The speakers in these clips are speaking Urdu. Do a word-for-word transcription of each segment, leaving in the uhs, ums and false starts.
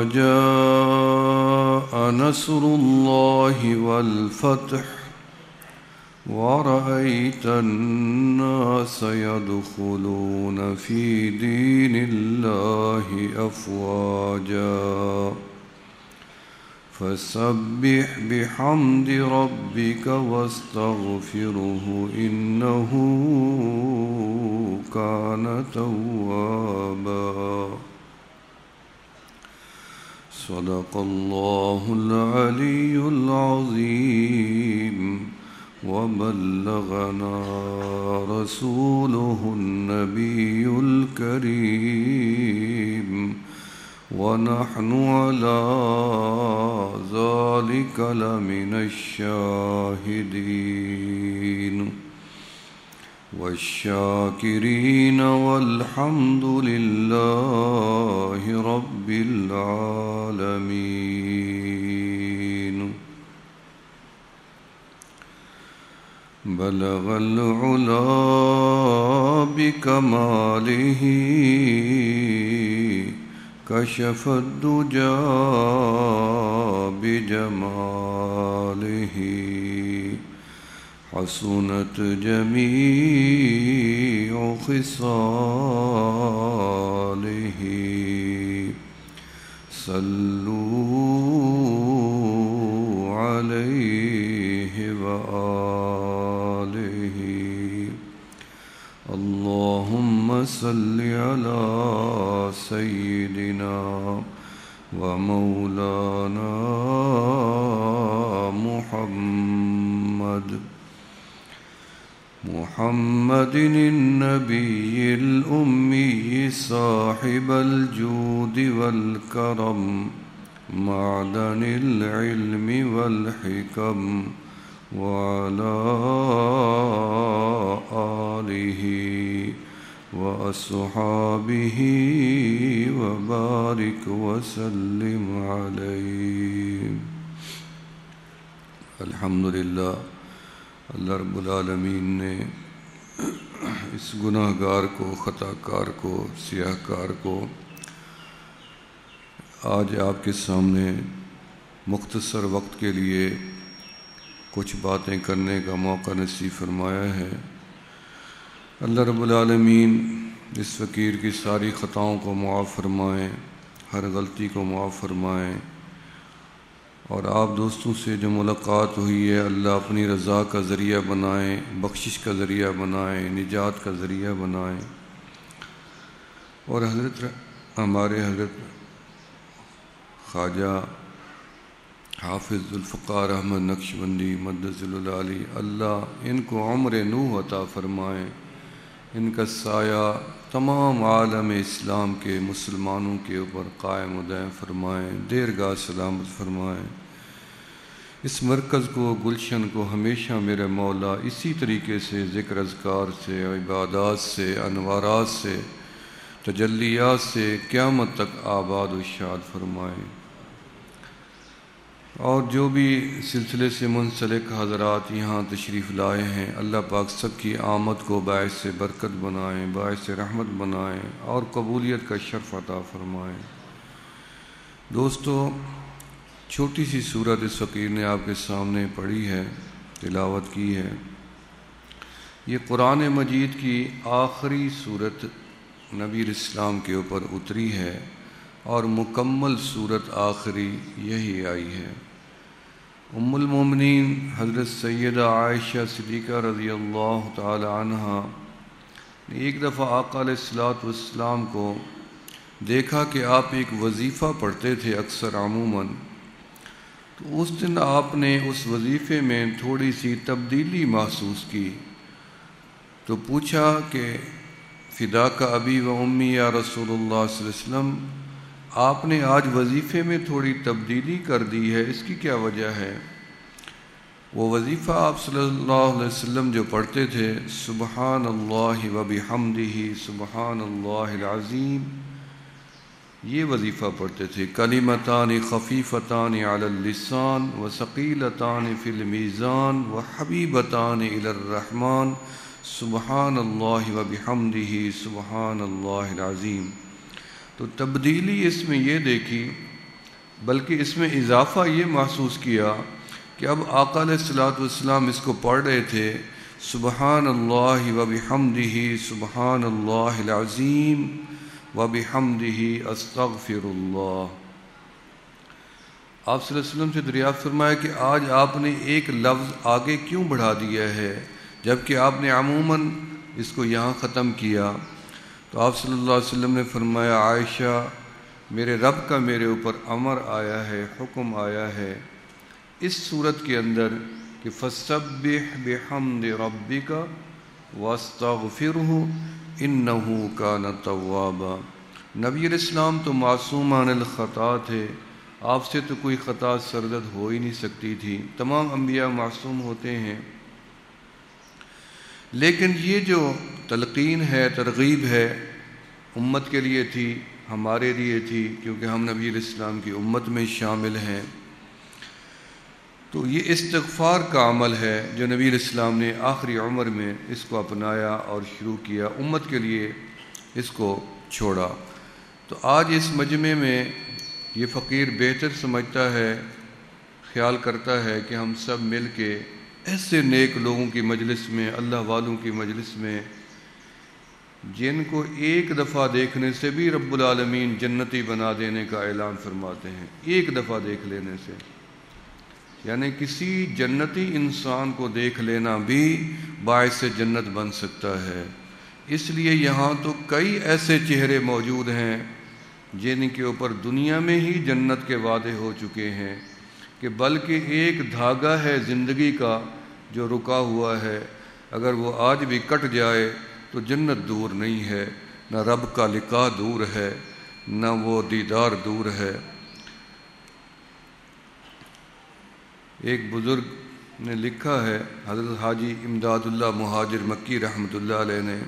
جاء نصر الله والفتح ورأيت الناس يدخلون في دين الله أفواجا فسبح بحمد ربك واستغفره إنه كان توابا صدق الله العلي العظيم وبلغنا رسوله النبي الكريم ونحن على ذلك لمن الشاهدين والشاكرين والحمد لله رب العالمين بلغ العلا بكماله كشف الدجى بجماله حسنت جميع خصاله صلوا عليه وآله اللهم صل على سيدنا ومولانا محمد محمد النبي الأمي صاحب الجود والكرم معدن العلم والحكم وعلى آله وأصحابه وبارك وسلم عليه الحمدللہ اللہ رب العالمین نے اس گناہ گار کو، خطا کار کو، سیاہ کار کو آج آپ کے سامنے مختصر وقت کے لیے کچھ باتیں کرنے کا موقع نصیب فرمایا ہے۔ اللہ رب العالمین اس فقیر کی ساری خطاؤں کو معاف فرمائیں، ہر غلطی کو معاف فرمائیں، اور آپ دوستوں سے جو ملاقات ہوئی ہے اللہ اپنی رضا کا ذریعہ بنائیں، بخشش کا ذریعہ بنائیں، نجات کا ذریعہ بنائیں، اور حضرت ہمارے حضرت خواجہ حافظ ذوالفقار احمد نقشبندی مدد العالی اللہ ان کو عمر نوح عطا فرمائیں، ان کا سایہ تمام عالم اسلام کے مسلمانوں کے اوپر قائم و دائم فرمائیں، دیرگاہ سلامت فرمائیں۔ اس مرکز کو، گلشن کو ہمیشہ میرے مولا اسی طریقے سے ذکر اذکار سے، عبادات سے، انوارات سے، تجلیات سے قیامت تک آباد و شاد فرمائیں۔ اور جو بھی سلسلے سے منسلک حضرات یہاں تشریف لائے ہیں اللہ پاک سب کی آمد کو باعث سے برکت بنائیں، باعث سے رحمت بنائیں اور قبولیت کا شرف عطا فرمائیں۔ دوستو، چھوٹی سی سورت اس فقیر نے آپ کے سامنے پڑھی ہے، تلاوت کی ہے۔ یہ قرآن مجید کی آخری سورت نبی اسلام کے اوپر اتری ہے اور مکمل سورت آخری یہی آئی ہے۔ ام المومنین حضرت سیدہ عائشہ صدیقہ رضی اللہ تعالی عنہا نے ایک دفعہ آقا علیہ الصلوۃ والسلام کو دیکھا کہ آپ ایک وظیفہ پڑھتے تھے اکثر عموماً، تو اس دن آپ نے اس وظیفے میں تھوڑی سی تبدیلی محسوس کی، تو پوچھا کہ فداک ابی و امی یا رسول اللہ صلی اللہ علیہ وسلم، آپ نے آج وظیفے میں تھوڑی تبدیلی کر دی ہے، اس کی کیا وجہ ہے؟ وہ وظیفہ آپ صلی اللہ علیہ وسلم جو پڑھتے تھے سبحان اللہ و بحمدہ سبحان اللہ العظیم، یہ وظیفہ پڑھتے تھے۔ کلمتان خفیفتان علی اللسان و ثقیلتان فی المیزان و حبیبتان الی الرحمن سبحان اللہ و بحمدہ سبحان اللہ العظیم۔ تو تبدیلی اس میں یہ دیکھی بلکہ اس میں اضافہ یہ محسوس کیا کہ اب آقا علیہ الصلوۃ والسلام اس کو پڑھ رہے تھے، سبحان اللہ و بحمدہ سبحان اللہ العظیم و بحمدہ استغفر اللہ۔ آپ صلی اللہ علیہ وسلم سے دریافت فرمایا کہ آج آپ نے ایک لفظ آگے کیوں بڑھا دیا ہے جبکہ آپ نے عموماً اس کو یہاں ختم کیا؟ تو آپ صلی اللہ علیہ وسلم نے فرمایا، عائشہ، میرے رب کا میرے اوپر امر آیا ہے، حکم آیا ہے اس صورت کے اندر کہ فَسَبِّحْ بِحَمْدِ رَبِّكَ وَاسْتَغْفِرْهُ إِنَّهُ كَانَ تَوَّابًا۔ نبی علیہ السلام تو معصوم عن الخطا تھے، آپ سے تو کوئی خطا سرزد ہو ہی نہیں سکتی تھی، تمام انبیاء معصوم ہوتے ہیں، لیکن یہ جو تلقین ہے، ترغیب ہے، امت کے لیے تھی، ہمارے لیے تھی، کیونکہ ہم نبی علیہ السلام کی امت میں شامل ہیں۔ تو یہ استغفار کا عمل ہے جو نبی علیہ السلام نے آخری عمر میں اس کو اپنایا اور شروع کیا، امت کے لیے اس کو چھوڑا۔ تو آج اس مجمع میں یہ فقیر بہتر سمجھتا ہے، خیال کرتا ہے کہ ہم سب مل کے ایسے نیک لوگوں کی مجلس میں، اللہ والوں کی مجلس میں، جن کو ایک دفعہ دیکھنے سے بھی رب العالمین جنتی بنا دینے کا اعلان فرماتے ہیں، ایک دفعہ دیکھ لینے سے، یعنی کسی جنتی انسان کو دیکھ لینا بھی باعث جنت بن سکتا ہے۔ اس لیے یہاں تو کئی ایسے چہرے موجود ہیں جن کے اوپر دنیا میں ہی جنت کے وعدے ہو چکے ہیں، کہ بلکہ ایک دھاگا ہے زندگی کا جو رکا ہوا ہے، اگر وہ آج بھی کٹ جائے تو جنت دور نہیں ہے، نہ رب کا لقاء دور ہے، نہ وہ دیدار دور ہے۔ ایک بزرگ نے لکھا ہے، حضرت حاجی امداد اللہ مہاجر مکی رحمۃ اللہ علیہ نے،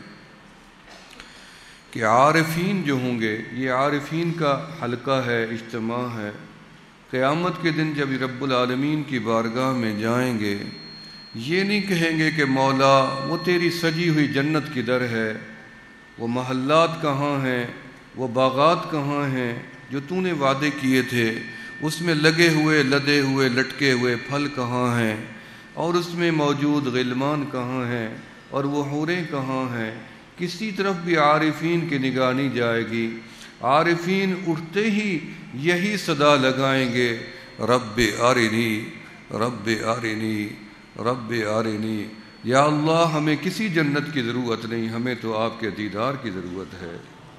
کہ عارفین جو ہوں گے، یہ عارفین کا حلقہ ہے، اجتماع ہے، قیامت کے دن جب رب العالمین کی بارگاہ میں جائیں گے، یہ نہیں کہیں گے کہ مولا وہ تیری سجی ہوئی جنت کدھر ہے، وہ محلات کہاں ہیں، وہ باغات کہاں ہیں جو تو نے وعدے کیے تھے، اس میں لگے ہوئے لدے ہوئے لٹکے ہوئے پھل کہاں ہیں، اور اس میں موجود غلمان کہاں ہیں، اور وہ حوریں کہاں ہیں، کسی طرف بھی عارفین کی نگاہ نہیں جائے گی۔ عارفین اٹھتے ہی یہی صدا لگائیں گے، رب ارنی رب ارنی رب ارنی، یا اللہ ہمیں کسی جنت کی ضرورت نہیں، ہمیں تو آپ کے دیدار کی ضرورت ہے۔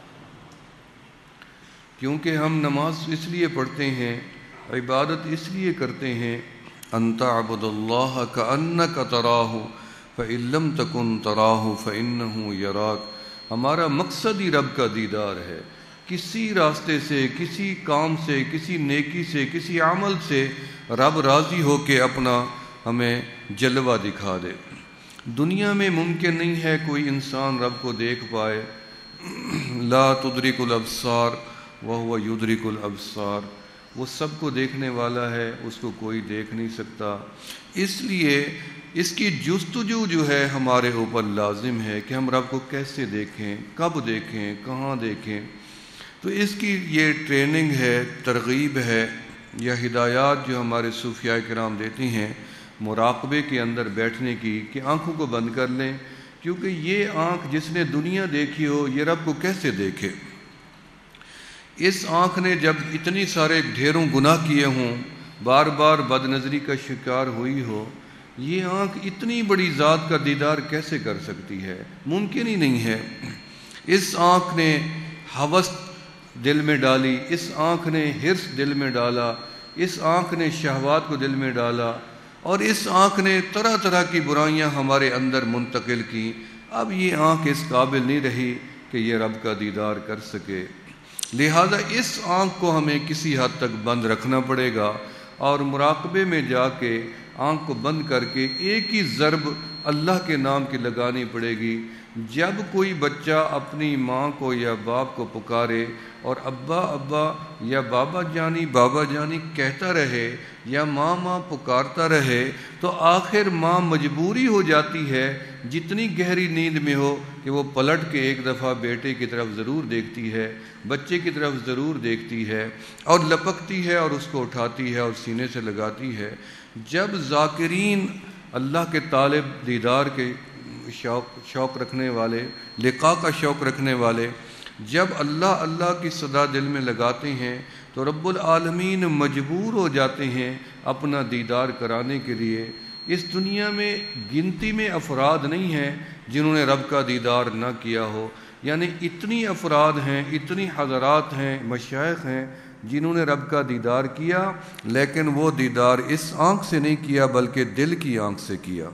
کیونکہ ہم نماز اس لیے پڑھتے ہیں، عبادت اس لیے کرتے ہیں، ان تعبد اللہ کأنک تراہ فإن لم تکن تراہ فإنہ یراک۔ ہمارا مقصد ہی رب کا دیدار ہے، کسی راستے سے، کسی کام سے، کسی نیکی سے، کسی عمل سے رب راضی ہو کے اپنا ہمیں جلوہ دکھا دے۔ دنیا میں ممکن نہیں ہے کوئی انسان رب کو دیکھ پائے، لا تدرک الابصار وہو یدرک الابصار، وہ سب کو دیکھنے والا ہے، اس کو کوئی دیکھ نہیں سکتا۔ اس لیے اس کی جستجو جو ہے ہمارے اوپر لازم ہے کہ ہم رب کو کیسے دیکھیں، کب دیکھیں، کہاں دیکھیں۔ تو اس کی یہ ٹریننگ ہے، ترغیب ہے، یا ہدایات جو ہمارے صوفیاء کرام دیتی ہیں مراقبے کے اندر بیٹھنے کی، کہ آنکھوں کو بند کر لیں، کیونکہ یہ آنکھ جس نے دنیا دیکھی ہو یہ رب کو کیسے دیکھے۔ اس آنکھ نے جب اتنی سارے ڈھیروں گناہ کیے ہوں، بار بار بد نظری کا شکار ہوئی ہو، یہ آنکھ اتنی بڑی ذات کا دیدار کیسے کر سکتی ہے؟ ممکن ہی نہیں ہے۔ اس آنکھ نے ہوس دل میں ڈالی، اس آنکھ نے حرص دل میں ڈالا، اس آنکھ نے شہوات کو دل میں ڈالا، اور اس آنکھ نے طرح طرح کی برائیاں ہمارے اندر منتقل کی۔ اب یہ آنکھ اس قابل نہیں رہی کہ یہ رب کا دیدار کر سکے، لہذا اس آنکھ کو ہمیں کسی حد تک بند رکھنا پڑے گا، اور مراقبے میں جا کے آنکھ کو بند کر کے ایک ہی ضرب اللہ کے نام کی لگانی پڑے گی۔ جب کوئی بچہ اپنی ماں کو یا باپ کو پکارے اور ابا ابا یا بابا جانی بابا جانی کہتا رہے یا ماں ماں پکارتا رہے، تو آخر ماں مجبوری ہو جاتی ہے جتنی گہری نیند میں ہو کہ وہ پلٹ کے ایک دفعہ بیٹے کی طرف ضرور دیکھتی ہے، بچے کی طرف ضرور دیکھتی ہے اور لپکتی ہے اور اس کو اٹھاتی ہے اور سینے سے لگاتی ہے۔ جب ذاکرین اللہ کے طالب، دیدار کے شوق شوق رکھنے والے، لقاء کا شوق رکھنے والے جب اللہ اللہ کی صدا دل میں لگاتے ہیں تو رب العالمین مجبور ہو جاتے ہیں اپنا دیدار کرانے کے لیے۔ اس دنیا میں گنتی میں افراد نہیں ہیں جنہوں نے رب کا دیدار نہ کیا ہو، یعنی اتنی افراد ہیں، اتنی حضرات ہیں، مشائخ ہیں جنہوں نے رب کا دیدار کیا، لیکن وہ دیدار اس آنکھ سے نہیں کیا بلکہ دل کی آنکھ سے کیا۔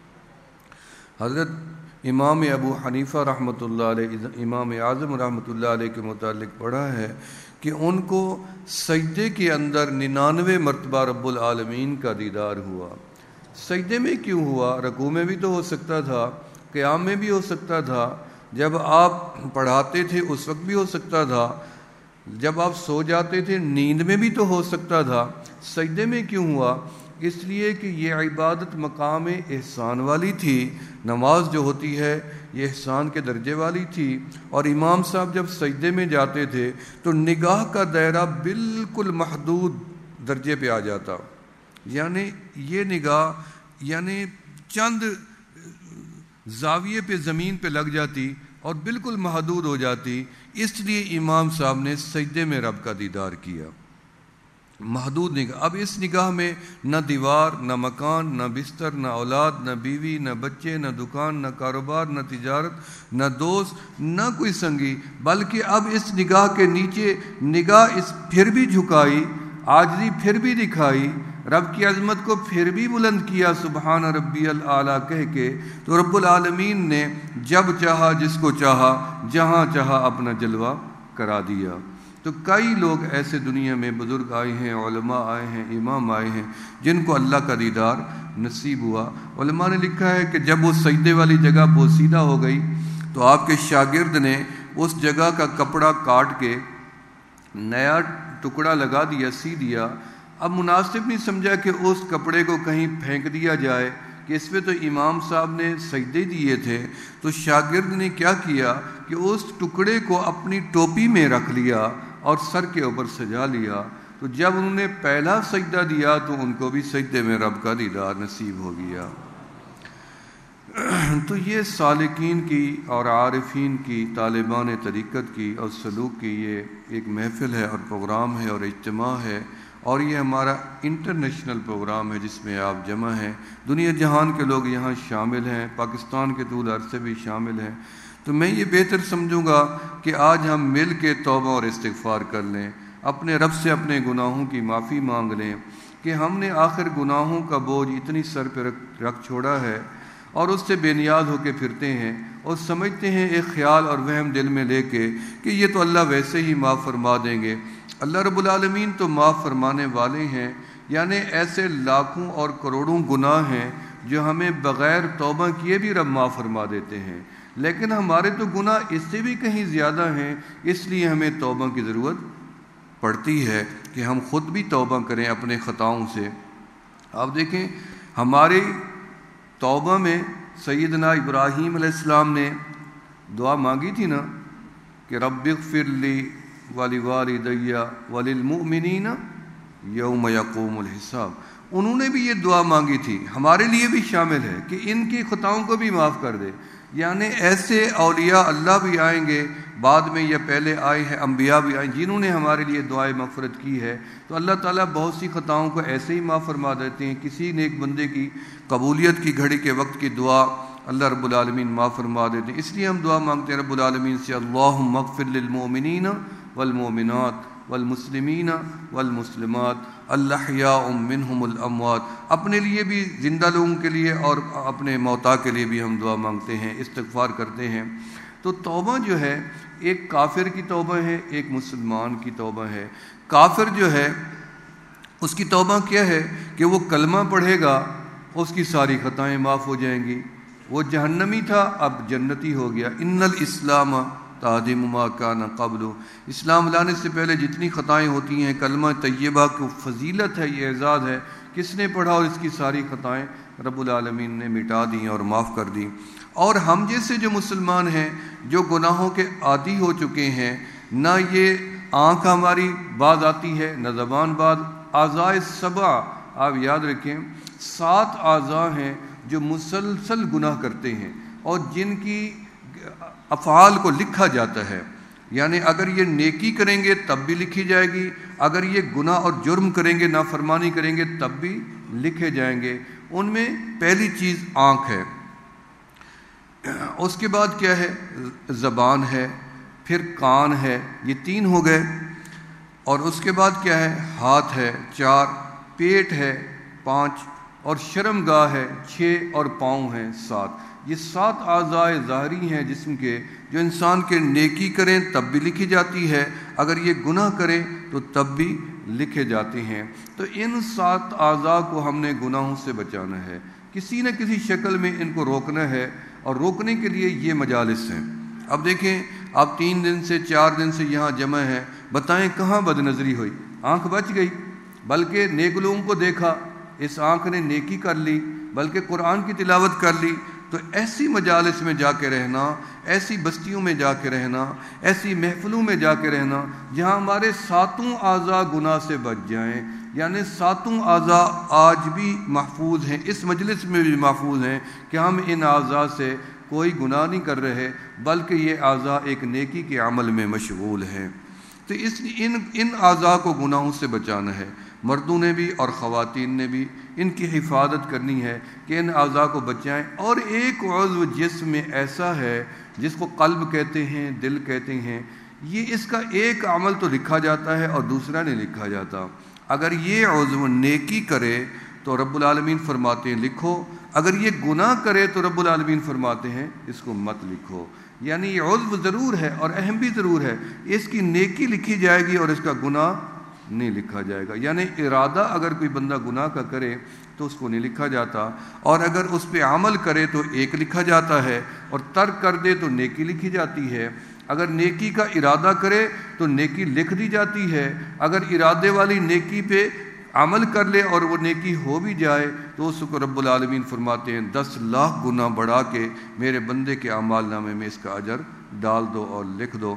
حضرت امام ابو حنیفہ رحمۃ اللہ علیہ، امام اعظم رحمۃ اللہ علیہ کے متعلق پڑھا ہے کہ ان کو سجدے کے اندر ننانوے مرتبہ رب العالمین کا دیدار ہوا۔ سجدے میں کیوں ہوا؟ رکوع میں بھی تو ہو سکتا تھا، قیام میں بھی ہو سکتا تھا، جب آپ پڑھاتے تھے اس وقت بھی ہو سکتا تھا، جب آپ سو جاتے تھے نیند میں بھی تو ہو سکتا تھا۔ سجدے میں کیوں ہوا؟ اس لیے کہ یہ عبادت مقام احسان والی تھی، نماز جو ہوتی ہے یہ احسان کے درجے والی تھی، اور امام صاحب جب سجدے میں جاتے تھے تو نگاہ کا دائرہ بالکل محدود درجے پہ آ جاتا، یعنی یہ نگاہ یعنی چند زاویے پہ زمین پہ لگ جاتی اور بالکل محدود ہو جاتی۔ اس لیے امام صاحب نے سجدے میں رب کا دیدار کیا، محدود نگاہ۔ اب اس نگاہ میں نہ دیوار، نہ مکان، نہ بستر، نہ اولاد، نہ بیوی، نہ بچے، نہ دکان، نہ کاروبار، نہ تجارت، نہ دوست، نہ کوئی سنگی، بلکہ اب اس نگاہ کے نیچے نگاہ اس پھر بھی جھکائی، عاجزی پھر بھی دکھائی، رب کی عظمت کو پھر بھی بلند کیا سبحان ربی الاعلیٰ کہہ کے، تو رب العالمین نے جب چاہا، جس کو چاہا، جہاں چاہا اپنا جلوہ کرا دیا۔ تو کئی لوگ ایسے دنیا میں بزرگ آئے ہیں، علماء آئے ہیں، امام آئے ہیں جن کو اللہ کا دیدار نصیب ہوا۔ علماء نے لکھا ہے کہ جب وہ سجدے والی جگہ پوسیدہ ہو گئی تو آپ کے شاگرد نے اس جگہ کا کپڑا کاٹ کے نیا ٹکڑا لگا دیا، سی دیا۔ اب مناسب نہیں سمجھا کہ اس کپڑے کو کہیں پھینک دیا جائے کہ اس پہ تو امام صاحب نے سجدے دیے تھے، تو شاگرد نے کیا کیا کہ اس ٹکڑے کو اپنی ٹوپی میں رکھ لیا اور سر کے اوپر سجا لیا۔ تو جب انہوں نے پہلا سجدہ دیا تو ان کو بھی سجدے میں رب کا دیدار نصیب ہو گیا۔ تو یہ سالکین کی اور عارفین کی، طالبان طریقت کی اور سلوک کی یہ ایک محفل ہے اور پروگرام ہے اور اجتماع ہے، اور یہ ہمارا انٹرنیشنل پروگرام ہے جس میں آپ جمع ہیں، دنیا جہان کے لوگ یہاں شامل ہیں، پاکستان کے طول عرض سے بھی شامل ہیں۔ تو میں یہ بہتر سمجھوں گا کہ آج ہم مل کے توبہ اور استغفار کر لیں، اپنے رب سے اپنے گناہوں کی معافی مانگ لیں کہ ہم نے آخر گناہوں کا بوجھ اتنی سر پہ رکھ رکھ چھوڑا ہے اور اس سے بے نیاز ہو کے پھرتے ہیں اور سمجھتے ہیں ایک خیال اور وہم دل میں لے کے کہ یہ تو اللہ ویسے ہی معاف فرما دیں گے۔ اللہ رب العالمین تو معاف فرمانے والے ہیں، یعنی ایسے لاکھوں اور کروڑوں گناہ ہیں جو ہمیں بغیر توبہ کیے بھی رب معاف فرما دیتے ہیں، لیکن ہمارے تو گناہ اس سے بھی کہیں زیادہ ہیں، اس لیے ہمیں توبہ کی ضرورت پڑتی ہے کہ ہم خود بھی توبہ کریں اپنے خطاؤں سے۔ آپ دیکھیں ہماری توبہ میں سیدنا ابراہیم علیہ السلام نے دعا مانگی تھی نا کہ رب اغفر لی ولوالدی وللمؤمنین یوم یقوم الحساب، انہوں نے بھی یہ دعا مانگی تھی، ہمارے لیے بھی شامل ہے کہ ان کی خطاؤں کو بھی معاف کر دے۔ یعنی ایسے اولیاء اللہ بھی آئیں گے بعد میں یا پہلے آئے ہیں، انبیاء بھی آئیں جنہوں نے ہمارے لیے دعائے مغفرت کی ہے، تو اللہ تعالیٰ بہت سی خطاؤں کو ایسے ہی معاف فرما دیتے ہیں۔ کسی نیک بندے کی قبولیت کی گھڑی کے وقت کی دعا اللہ رب العالمین معاف فرما دیتے ہیں، اس لیے ہم دعا مانگتے ہیں رب العالمین سے، اللہم اغفر للمؤمنین والمؤمنات والمسلمین والمسلمات الاحیاء منہم الاموات، اپنے لیے بھی، زندہ لوگوں کے لیے اور اپنے موتا کے لیے بھی ہم دعا مانگتے ہیں، استغفار کرتے ہیں۔ تو توبہ جو ہے ایک کافر کی توبہ ہے، ایک مسلمان کی توبہ ہے۔ کافر جو ہے اس کی توبہ کیا ہے کہ وہ کلمہ پڑھے گا، اس کی ساری خطائیں معاف ہو جائیں گی، وہ جہنمی تھا اب جنتی ہو گیا۔ ان الاسلام تعدیم ما کان قبل، اسلام لانے سے پہلے جتنی خطائیں ہوتی ہیں، کلمہ طیبہ کی فضیلت ہے، یہ اعزاز ہے، کس نے پڑھا اور اس کی ساری خطائیں رب العالمین نے مٹا دیں اور معاف کر دیں۔ اور ہم جیسے جو مسلمان ہیں جو گناہوں کے عادی ہو چکے ہیں، نہ یہ آنکھ ہماری باز آتی ہے نہ زبان باز، اعضاء سبع آپ یاد رکھیں سات اعضاء ہیں جو مسلسل گناہ کرتے ہیں اور جن کی افعال کو لکھا جاتا ہے، یعنی اگر یہ نیکی کریں گے تب بھی لکھی جائے گی، اگر یہ گناہ اور جرم کریں گے نافرمانی کریں گے تب بھی لکھے جائیں گے۔ ان میں پہلی چیز آنکھ ہے، اس کے بعد کیا ہے؟ زبان ہے، پھر کان ہے، یہ تین ہو گئے، اور اس کے بعد کیا ہے؟ ہاتھ ہے، چار، پیٹ ہے، پانچ، اور شرم گاہ ہے، چھ، اور پاؤں ہیں، سات۔ یہ سات اعضاء ظاہری ہیں جسم کے جو انسان کے نیکی کریں تب بھی لکھی جاتی ہے، اگر یہ گناہ کریں تو تب بھی لکھے جاتے ہیں۔ تو ان سات اعضاء کو ہم نے گناہوں سے بچانا ہے، کسی نہ کسی شکل میں ان کو روکنا ہے، اور روکنے کے لیے یہ مجالس ہیں۔ اب دیکھیں آپ تین دن سے چار دن سے یہاں جمع ہیں، بتائیں کہاں بد نظری ہوئی؟ آنکھ بچ گئی، بلکہ نیک لوگوں کو دیکھا، اس آنکھ نے نیکی کر لی، بلکہ قرآن کی تلاوت کر لی۔ تو ایسی مجالس میں جا کے رہنا، ایسی بستیوں میں جا کے رہنا، ایسی محفلوں میں جا کے رہنا جہاں ہمارے ساتوں اعضاء گناہ سے بچ جائیں، یعنی ساتوں اعضاء آج بھی محفوظ ہیں، اس مجلس میں بھی محفوظ ہیں کہ ہم ان اعضاء سے کوئی گناہ نہیں کر رہے، بلکہ یہ اعضاء ایک نیکی کے عمل میں مشغول ہیں۔ تو اس ان ان اعضاء کو گناہوں سے بچانا ہے، مردوں نے بھی اور خواتین نے بھی ان کی حفاظت کرنی ہے کہ ان اعضاء کو بچائیں۔ اور ایک عضو جسم میں ایسا ہے جس کو قلب کہتے ہیں، دل کہتے ہیں، یہ اس کا ایک عمل تو لکھا جاتا ہے اور دوسرا نہیں لکھا جاتا۔ اگر یہ عضو نیکی کرے تو رب العالمین فرماتے ہیں لکھو، اگر یہ گناہ کرے تو رب العالمین فرماتے ہیں اس کو مت لکھو۔ یعنی یہ عضو ضرور ہے اور اہم بھی ضرور ہے، اس کی نیکی لکھی جائے گی اور اس کا گناہ نہیں لکھا جائے گا۔ یعنی ارادہ اگر کوئی بندہ گناہ کا کرے تو اس کو نہیں لکھا جاتا، اور اگر اس پہ عمل کرے تو ایک لکھا جاتا ہے، اور ترک کر دے تو نیکی لکھی جاتی ہے۔ اگر نیکی کا ارادہ کرے تو نیکی لکھ دی جاتی ہے، اگر ارادے والی نیکی پہ عمل کر لے اور وہ نیکی ہو بھی جائے تو اس کو رب العالمین فرماتے ہیں دس لاکھ گنا بڑھا کے میرے بندے کے اعمال نامے میں اس کا اجر ڈال دو اور لکھ دو۔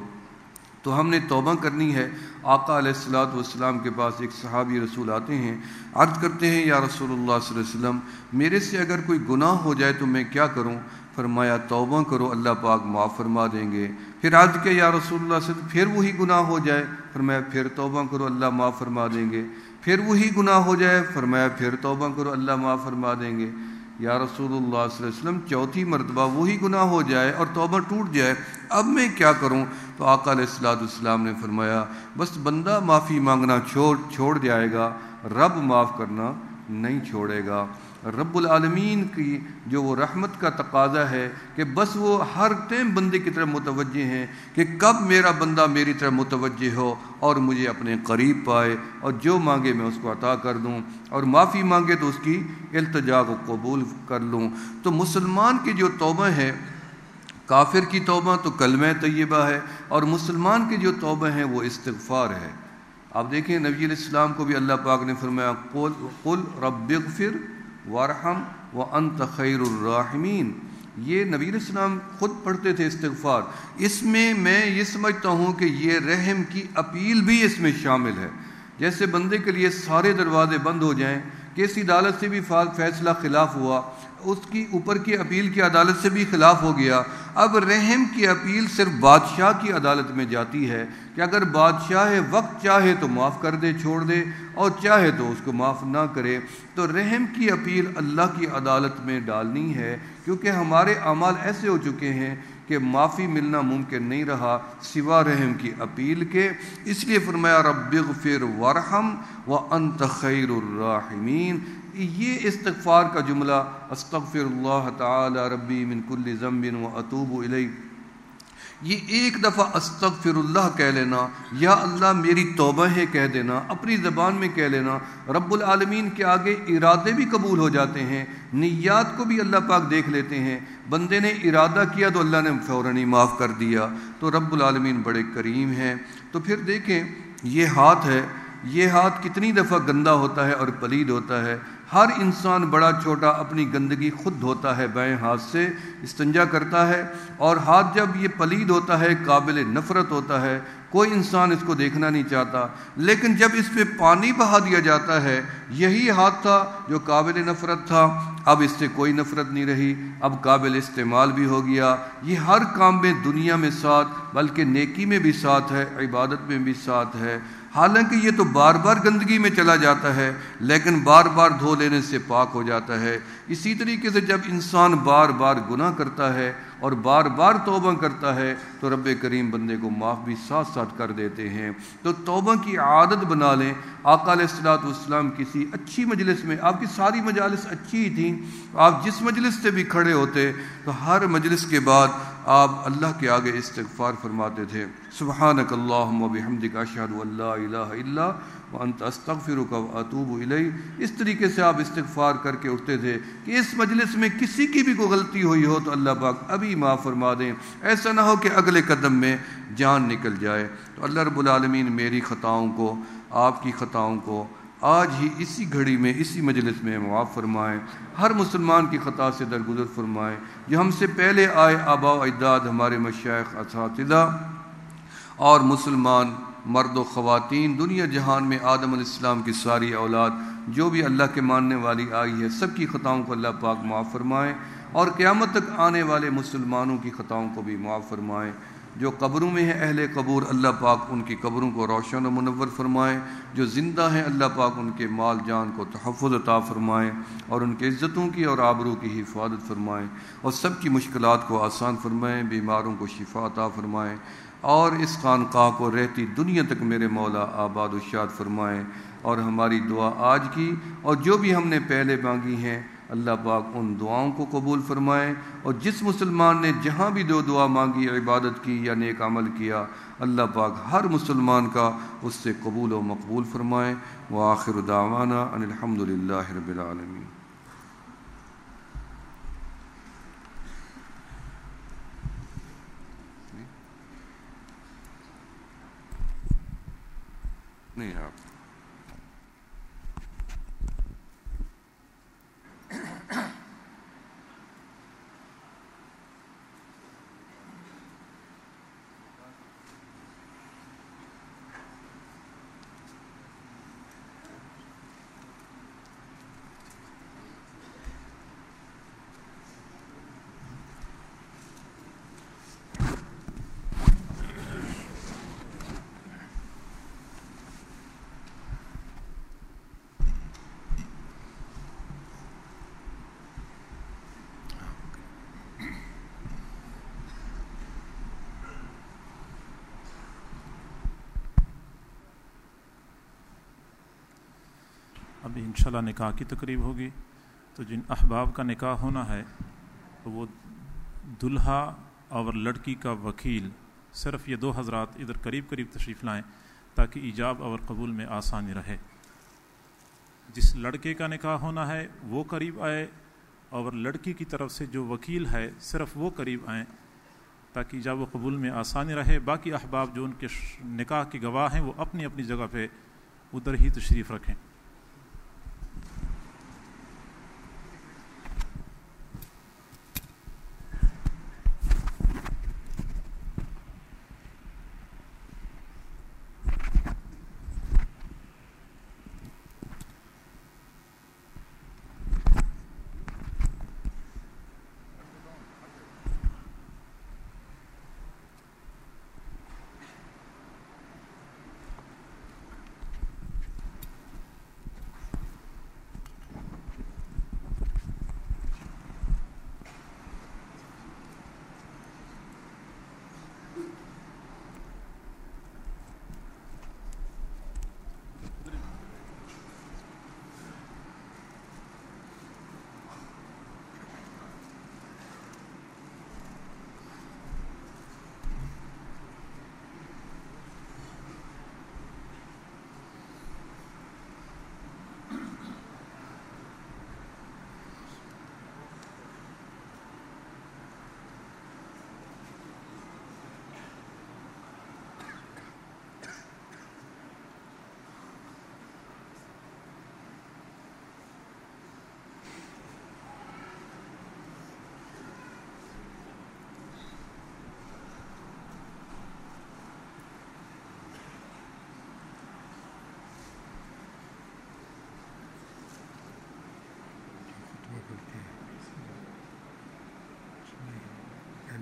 تو ہم نے توبہ کرنی ہے۔ آقا علیہ الصلوۃ والسلام کے پاس ایک صحابی رسول آتے ہیں، عرض کرتے ہیں یا رسول اللہ صلی اللہ علیہ وسلم میرے سے اگر کوئی گناہ ہو جائے تو میں کیا کروں؟ فرمایا توبہ کرو، اللہ پاک معاف فرما دیں گے۔ پھر عرض کیا یا رسول اللہ صلی اللہ علیہ وسلم پھر وہی گناہ ہو جائے؟ فرمایا پھر توبہ کرو، اللہ معاف فرما دیں گے۔ پھر وہی گناہ ہو جائے؟ فرمایا پھر توبہ کرو، اللہ معاف فرما دیں گے۔ یا رسول اللہ صلی اللہ علیہ وسلم چوتھی مرتبہ وہی گناہ ہو جائے اور توبہ ٹوٹ جائے، اب میں کیا کروں؟ تو آقا علیہ الصلوۃ والسلام نے فرمایا بس بندہ معافی مانگنا چھوڑ چھوڑ جائے گا، رب معاف کرنا نہیں چھوڑے گا۔ رب العالمین کی جو وہ رحمت کا تقاضا ہے کہ بس وہ ہر ٹائم بندے کی طرف متوجہ ہیں کہ کب میرا بندہ میری طرف متوجہ ہو اور مجھے اپنے قریب پائے، اور جو مانگے میں اس کو عطا کر دوں، اور معافی مانگے تو اس کی التجا کو قبول کر لوں۔ تو مسلمان کی جو توبہ ہے، کافر کی توبہ تو کلمہ طیبہ ہے، اور مسلمان کی جو توبہ ہے وہ استغفار ہے۔ آپ دیکھیں نبی علیہ السلام کو بھی اللہ پاک نے فرمایا قل قل رب اغفر وارحم وانت خیر الراحمین۔ یہ نبی علیہ السلام خود پڑھتے تھے استغفار۔ اس میں میں یہ سمجھتا ہوں کہ یہ رحم کی اپیل بھی اس میں شامل ہے۔ جیسے بندے کے لیے سارے دروازے بند ہو جائیں، کیسی عدالت سے بھی فیصلہ خلاف ہوا، اس کی اوپر کی اپیل کی عدالت سے بھی خلاف ہو گیا، اب رحم کی اپیل صرف بادشاہ کی عدالت میں جاتی ہے کہ اگر بادشاہ وقت چاہے تو معاف کر دے چھوڑ دے، اور چاہے تو اس کو معاف نہ کرے۔ تو رحم کی اپیل اللہ کی عدالت میں ڈالنی ہے، کیونکہ ہمارے اعمال ایسے ہو چکے ہیں کہ معافی ملنا ممکن نہیں رہا سوا رحم کی اپیل کے۔ اس لیے فرمایا رب اغفر وارحم وانت خیر الراحمین۔ یہ استغفار کا جملہ استغفر اللہ تعالی ربی من کل ذنب واتوب الیہ، یہ ایک دفعہ استغفر اللہ کہہ لینا، یا اللہ میری توبہ ہے کہہ دینا، اپنی زبان میں کہہ لینا، رب العالمین کے آگے ارادے بھی قبول ہو جاتے ہیں، نیات کو بھی اللہ پاک دیکھ لیتے ہیں۔ بندے نے ارادہ کیا تو اللہ نے فوراً ہی معاف کر دیا۔ تو رب العالمین بڑے کریم ہیں۔ تو پھر دیکھیں یہ ہاتھ ہے، یہ ہاتھ کتنی دفعہ گندا ہوتا ہے اور پلید ہوتا ہے، ہر انسان بڑا چھوٹا اپنی گندگی خود دھوتا ہے بائیں ہاتھ سے، استنجا کرتا ہے، اور ہاتھ جب یہ پلید ہوتا ہے، قابل نفرت ہوتا ہے، کوئی انسان اس کو دیکھنا نہیں چاہتا، لیکن جب اس پہ پانی بہا دیا جاتا ہے، یہی ہاتھ تھا جو قابل نفرت تھا، اب اس سے کوئی نفرت نہیں رہی، اب قابل استعمال بھی ہو گیا۔ یہ ہر کام میں دنیا میں ساتھ، بلکہ نیکی میں بھی ساتھ ہے، عبادت میں بھی ساتھ ہے۔ حالانکہ یہ تو بار بار گندگی میں چلا جاتا ہے، لیکن بار بار دھو لینے سے پاک ہو جاتا ہے۔ اسی طریقے سے جب انسان بار بار گناہ کرتا ہے اور بار بار توبہ کرتا ہے تو رب کریم بندے کو معاف بھی ساتھ ساتھ کر دیتے ہیں۔ تو توبہ کی عادت بنا لیں۔ آقا علیہ الصلوۃ والسلام کسی اچھی مجلس میں، آپ کی ساری مجالس اچھی ہی تھیں، آپ جس مجلس سے بھی کھڑے ہوتے تو ہر مجلس کے بعد آپ اللہ کے آگے استغفار فرماتے تھے، سبحانک اللہم و بحمدک اشہد ان لا الہ الا وانت استغفرک واتوب الیک۔ اس طریقے سے آپ استغفار کر کے اٹھتے تھے کہ اس مجلس میں کسی کی بھی کوئی غلطی ہوئی ہو تو اللہ پاک ابھی معاف فرما دیں، ایسا نہ ہو کہ اگلے قدم میں جان نکل جائے۔ تو اللہ رب العالمین میری خطاؤں کو، آپ کی خطاؤں کو آج ہی اسی گھڑی میں، اسی مجلس میں معاف فرمائیں، ہر مسلمان کی خطا سے درگزر فرمائیں۔ جو ہم سے پہلے آئے آباء و اجداد، ہمارے مشائخ، اساتذہ اور مسلمان مرد و خواتین، دنیا جہان میں آدم علیہ السلام کی ساری اولاد جو بھی اللہ کے ماننے والی آئی ہے، سب کی خطاؤں کو اللہ پاک معاف فرمائیں، اور قیامت تک آنے والے مسلمانوں کی خطاؤں کو بھی معاف فرمائیں۔ جو قبروں میں ہیں اہل قبور، اللہ پاک ان کی قبروں کو روشن و منور فرمائیں۔ جو زندہ ہیں اللہ پاک ان کے مال جان کو تحفظ عطا فرمائیں، اور ان کے عزتوں کی اور آبرو کی حفاظت فرمائیں، اور سب کی مشکلات کو آسان فرمائیں، بیماروں کو شفا عطا فرمائیں، اور اس خانقاہ کو رہتی دنیا تک میرے مولا آباد و شاد فرمائیں۔ اور ہماری دعا آج کی اور جو بھی ہم نے پہلے مانگی ہیں، اللہ پاک ان دعاؤں کو قبول فرمائیں، اور جس مسلمان نے جہاں بھی دو دعا مانگی، عبادت کی یا نیک عمل کیا، اللہ پاک ہر مسلمان کا اس سے قبول و مقبول فرمائیں۔ وآخر دعوانا ان الحمد للہ رب العالمین۔ نہیں آپ ابھی انشاءاللہ نکاح کی تقریب ہوگی، تو جن احباب کا نکاح ہونا ہے تو وہ دلہا اور لڑکی کا وکیل، صرف یہ دو حضرات ادھر قریب قریب تشریف لائیں تاکہ ایجاب اور قبول میں آسانی رہے۔ جس لڑکے کا نکاح ہونا ہے وہ قریب آئے، اور لڑکی کی طرف سے جو وکیل ہے صرف وہ قریب آئیں تاکہ ایجاب و قبول میں آسانی رہے۔ باقی احباب جو ان کے نکاح کے گواہ ہیں وہ اپنی اپنی جگہ پہ ادھر ہی تشریف رکھیں۔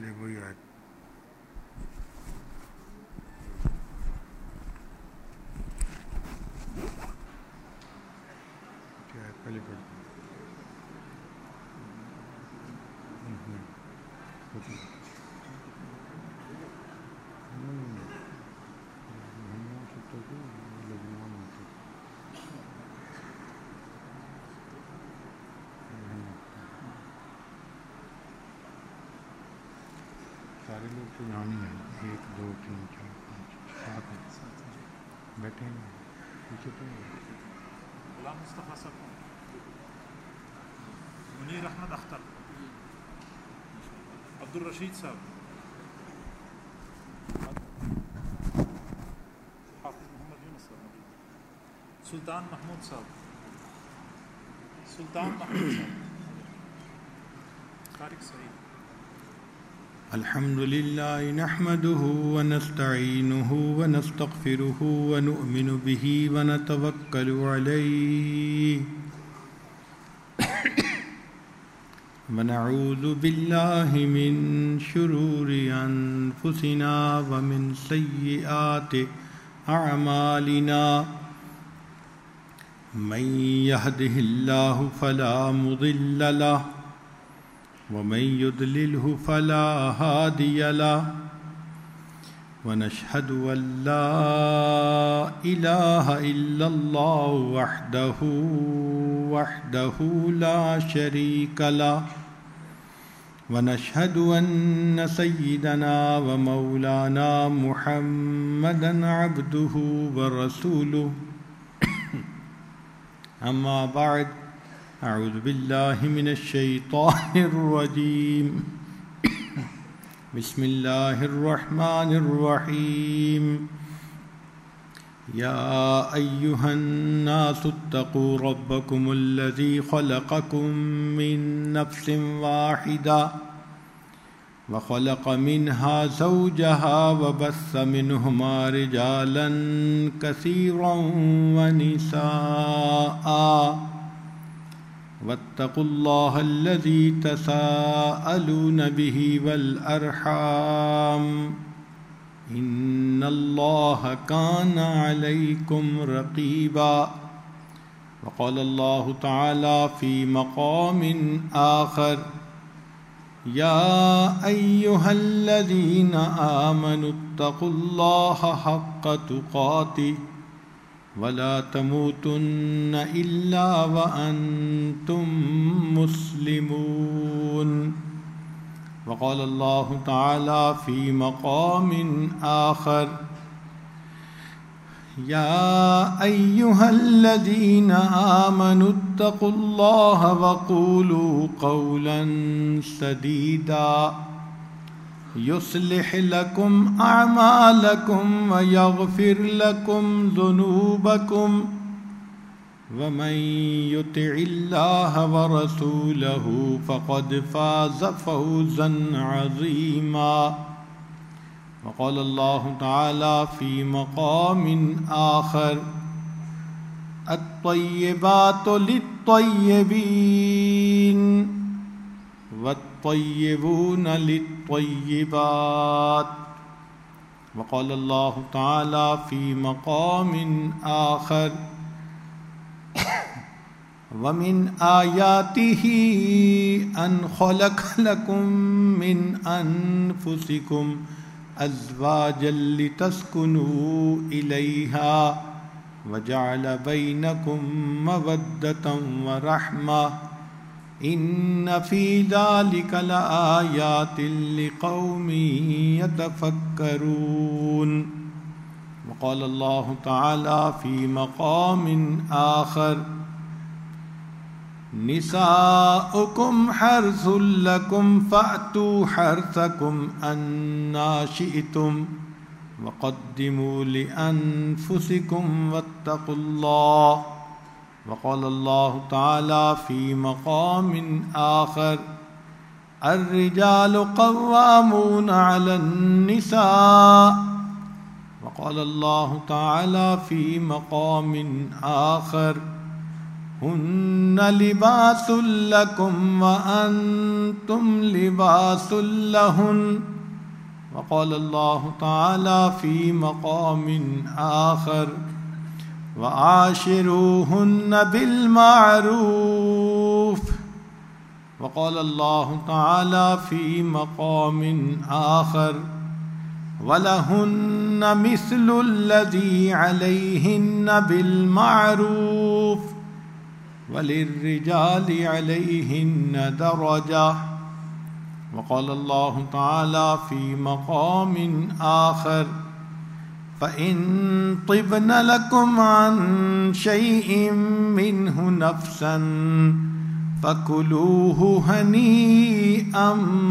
پہلے وہی آیت پہلے پڑھ سارے لوگ تو یہاں نہیں ہیں، ایک دو تین چار پانچ سات ہیں بیٹھے ہیں پیچھے تو غلام مصطفیٰ صاحب، منیر احمد اختر، عبد الرشید صاحب، حافظ محمد یونس صاحب، سلطان محمود صاحب، سلطان محمود صاحب، طارق سعید. الحمد لله نحمده ونستعينه ونستغفره ونؤمن به ونتوكل عليه ونعوذ بالله من شرور أنفسنا ومن سيئات أعمالنا من يهده الله فلا مضل له ومن يضلله فلا هادي له ونشهد أن لا إله إلا الله وحده وحده لا شريك له ونشهد أن سيدنا ومولانا محمدا عبده ورسوله أما بعد أعوذ بالله من الشيطان الرجيم بسم الله الرحمن الرحيم يا أيها الناس اتقوا ربكم الذي خلقكم من نفس واحدة وخلق منها زوجها وبث منهما رجالا كثيرا ونساء واتقوا الله الذي تساءلون به والأرحام إن الله كان عليكم رقيبا وقال الله تعالى في مقام آخر يا أيها الذين آمنوا اتقوا الله حق تقاته ولا تموتن إلا وأنتم مسلمون وقال الله تعالى في مقام آخر يا أيها الذين آمنوا اتقوا الله وقولوا قولا سديدا يصلح لكم أعمالكم ويغفر لكم ذنوبكم ومن يطع الله ورسوله فقد فاز فوزا عظيما وقال الله تعالى في مقام آخر الطيبات للطيبين والطيبون للطيبات وقال الله تعالى في مقام آخر ومن آياته أن خلق لكم من أنفسكم أزواجا لتسكنوا إليها وجعل بينكم مودة ورحمة إن في ذلك لآيات لقوم يتفكرون وقال الله تعالى في مقام آخر نساؤكم حرث لكم فأتوا حرثكم أنى شئتم وقدموا لأنفسكم واتقوا الله وقال الله تعالى في مقام آخر الرجال قوامون على النساء وقال الله تعالى في مقام آخر هن لباس لكم وأنتم لباس لهن. وقال الله تعالى في مقام آخر وعاشروهن بالمعروف. وقال الله تعالى في مقام آخر ولهن مثل الذي عليهن بالمعروف وللرجال عليهن درجة. وقال الله تعالى في مقام آخر فإن طبن لكم عن شيء منه نفسا فكلوه هنيئا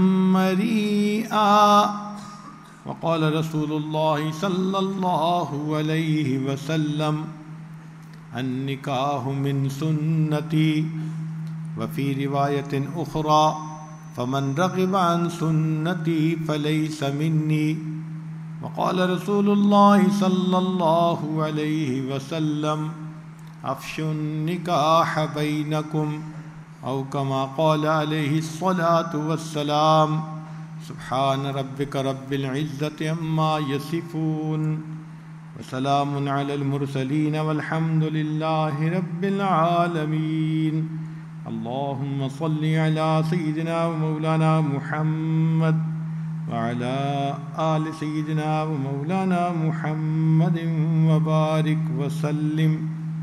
مريئا. وقال رسول الله صلى الله عليه وسلم النكاح من سنتي. وفي رواية أخرى فمن رغب عن سنتي فليس مني. وقال رسول الله صلى الله عليه وسلم افشوا النكاح بينكم أو كما قال عليه الصلاة والسلام. سبحان ربك رب العزة عما يصفون وسلام على المرسلين والحمد لله رب العالمين. اللهم صل على سيدنا ومولانا محمد وعلى آل سيدنا ومولانا محمد وبارك وسلم.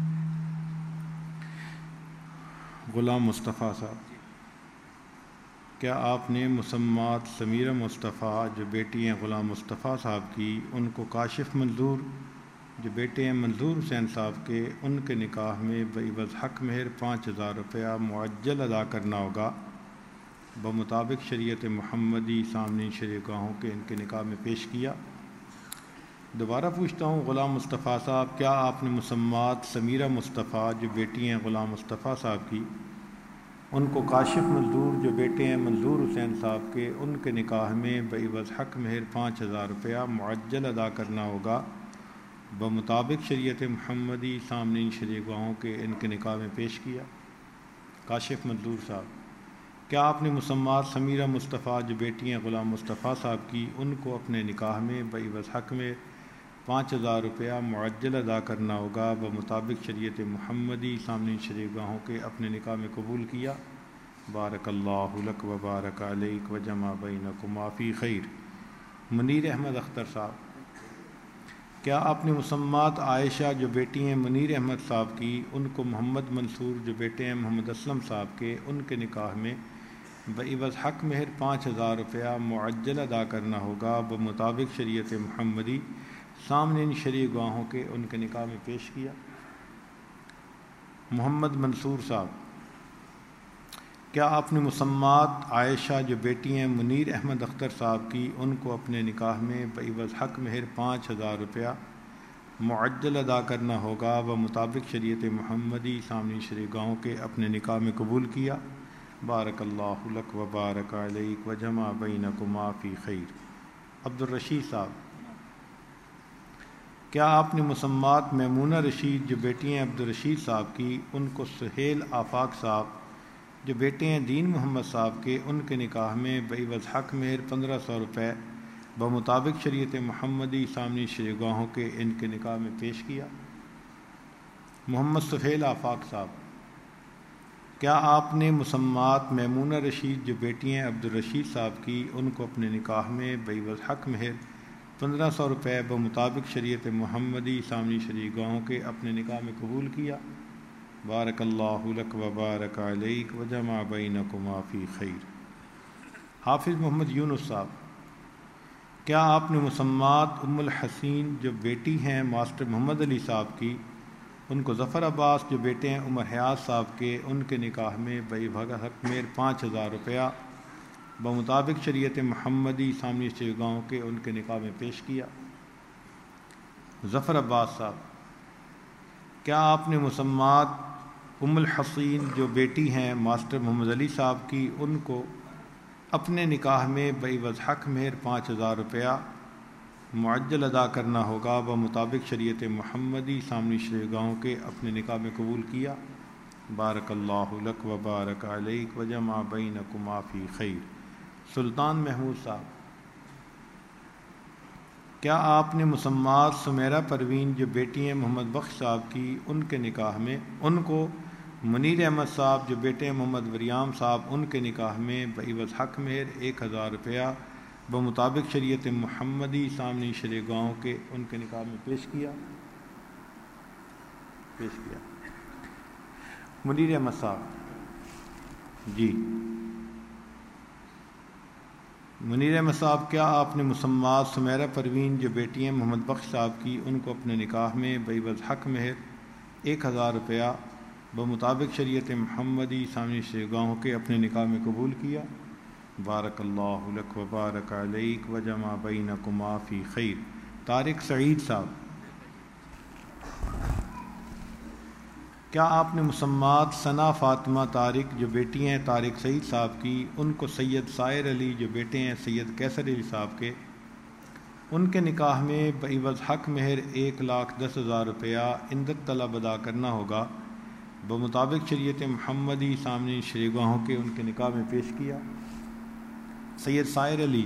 غلام مصطفیٰ صاحب، کیا آپ نے مسمات سمیرہ مصطفیٰ جو بیٹی ہیں غلام مصطفیٰ صاحب کی، ان کو کاشف منظور جو بیٹے ہیں منظور حسین صاحب کے، ان کے نکاح میں بعوض حق مہر پانچ ہزار روپیہ معجل ادا کرنا ہوگا بمطابق شریعت محمدی سامنے شریع گاہوں کے ان کے نکاح میں پیش کیا؟ دوبارہ پوچھتا ہوں غلام مصطفیٰ صاحب، کیا آپ نے مسمات سمیرہ مصطفیٰ جو بیٹی ہیں غلام مصطفیٰ صاحب کی، ان کو کاشف منظور جو بیٹے ہیں منظور حسین صاحب کے، ان کے نکاح میں بعوض حق مہر پانچ ہزار روپیہ معجل ادا کرنا ہوگا بمطابق شریعت محمدی سامنے شریع گواہوں کے ان کے نکاح میں پیش کیا؟ کاشف منظور صاحب، کیا آپ نے مسمات سمیرہ مصطفیٰ جو بیٹی ہیں غلام مصطفیٰ صاحب کی، ان کو اپنے نکاح میں بعوض حق میں پانچ ہزار روپیہ معجل ادا کرنا ہوگا بمطابق شریعت محمدی سامنے شریع گواہوں کے اپنے نکاح میں قبول کیا؟ بارک اللہ لک و بارک علیک و جمع بینکما فی خیر. منیر احمد اختر صاحب، کیا آپ نے مسمات عائشہ جو بیٹی ہیں منیر احمد صاحب کی، ان کو محمد منصور جو بیٹے ہیں محمد اسلم صاحب کے، ان کے نکاح میں بعوض حق مہر پانچ ہزار روپیہ معجل ادا کرنا ہوگا بمطابق شریعت محمدی سامنے شریع گواہوں کے ان کے نکاح میں پیش کیا؟ محمد منصور صاحب، کیا آپ نے مسمات عائشہ جو بیٹی ہیں منیر احمد اختر صاحب کی، ان کو اپنے نکاح میں بعوض حق مہر پانچ ہزار روپیہ معجل ادا کرنا ہوگا بمطابق شریعت محمدی سامنے شریع گواہوں کے اپنے نکاح میں قبول کیا؟ بارک اللہ لک و بارک علیک و جمع بینکما فی خیر. عبدالرشید صاحب، کیا آپ نے مسمات میمونہ رشید جو بیٹی ہیں عبدالرشید صاحب کی، ان کو سہیل آفاق صاحب جو بیٹے ہیں دین محمد صاحب کے، ان کے نکاح میں بعوض حق مہر پندرہ سو روپے بمطابق شریعت محمدی سامنے شریع گواہوں کے ان کے نکاح میں پیش کیا؟ محمد سہیل آفاق صاحب، کیا آپ نے مسمات میمونہ رشید جو بیٹی ہیں عبدالرشید صاحب کی، ان کو اپنے نکاح میں بعوض حق مہر پندرہ سو روپے بمطابق شریعت محمدی سامنے شریع گواہوں کے اپنے نکاح میں قبول کیا؟ بارک اللہ لک و بارک علیک و جمع بینکما فی خیر. حافظ محمد یونس صاحب، کیا آپ نے مسمات ام الحسین جو بیٹی ہیں ماسٹر محمد علی صاحب کی، ان کو ظفر عباس جو بیٹے ہیں عمر حیات صاحب کے، ان کے نکاح میں بعوض حق مہر پانچ ہزار روپیہ بمطابق شریعت محمدی سامنے شریع گواہوں کے ان کے نکاح میں پیش کیا؟ ظفر عباس صاحب، کیا آپ نے مسمات ام الحسین جو بیٹی ہیں ماسٹر محمد علی صاحب کی، ان کو اپنے نکاح میں بعوض حق مہر پانچ ہزار روپیہ معجل ادا کرنا ہوگا بمطابق شریعت محمدی سامنے شریع گواہوں کے اپنے نکاح میں قبول کیا؟ بارک اللہ لک و بارک علیک و جمع بینکما فی خیر۔ سلطان محمود صاحب، کیا آپ نے مسمات سمیرہ پروین جو بیٹی ہیں محمد بخش صاحب کی، ان کے نکاح میں ان کو منیر احمد صاحب جو بیٹے ہیں محمد وریام صاحب، ان کے نکاح میں بعوض حق مہر ایک ہزار روپیہ بمطابق شریعت محمدی سامنے شرع گاؤں کے ان کے نکاح میں پیش کیا پیش کیا منیر احمد صاحب؟ جی منیر احمد صاحب، کیا آپ نے مسمات سمیرہ پروین جو بیٹی ہیں محمد بخش صاحب کی، ان کو اپنے نکاح میں بعوض حق مہر ایک ہزار روپیہ بمطابق شریعت محمدی سامنے شرع گاؤں کے اپنے نکاح میں قبول کیا؟ بارک اللہ لک و بارک علیک و جمع بینکما فی خیر۔ طارق سعید صاحب، کیا آپ نے مسمات ثنا فاطمہ طارق جو بیٹی ہیں طارق سعید صاحب کی، ان کو سید سائر علی جو بیٹے ہیں سید کیسر علی صاحب کے، ان کے نکاح میں بعوض حق مہر ایک لاکھ دس ہزار روپیہ اندت طلب ادا کرنا ہوگا بمطابق شریعت محمدی سامنے شرع گاہوں کے ان کے نکاح میں پیش کیا؟ سید سائر علی،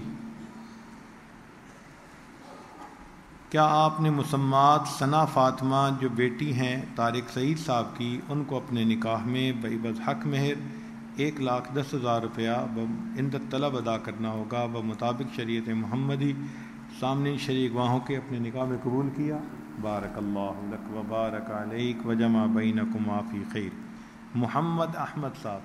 کیا آپ نے مسمات ثنا فاطمہ جو بیٹی ہیں طارق سعید صاحب کی، ان کو اپنے نکاح میں بعوض حق مہر ایک لاکھ دس ہزار روپیہ اندت طلب ادا کرنا ہوگا بمطابق شریعت محمدی سامنے شرع گواہوں کے اپنے نکاح میں قبول کیا؟ بارک اللہ لک و بارک علیک و جمع بینکما فی خیر۔ محمد احمد صاحب،